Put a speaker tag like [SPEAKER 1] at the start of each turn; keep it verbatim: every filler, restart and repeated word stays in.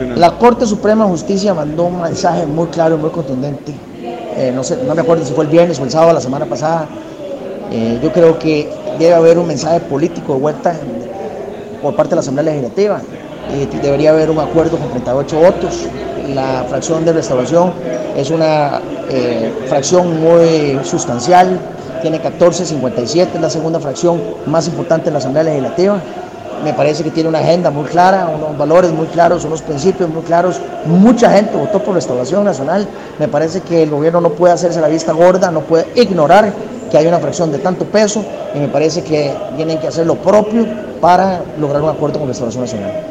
[SPEAKER 1] Nacional?
[SPEAKER 2] La Corte Suprema de Justicia mandó un mensaje muy claro y muy contundente. Eh, no sé, no me acuerdo si fue el viernes o el sábado, la semana pasada. Eh, yo creo que debe haber un mensaje político de vuelta por parte de la Asamblea Legislativa. Eh, debería haber un acuerdo con treinta y ocho votos. La fracción de Restauración es una eh, fracción muy sustancial, tiene catorce cincuenta y siete, es la segunda fracción más importante de la Asamblea Legislativa. Me parece que tiene una agenda muy clara, unos valores muy claros, unos principios muy claros. Mucha gente votó por Restauración Nacional. Me parece que el gobierno no puede hacerse la vista gorda, no puede ignorar que hay una fracción de tanto peso, y me parece que tienen que hacer lo propio para lograr un acuerdo con Restauración Nacional.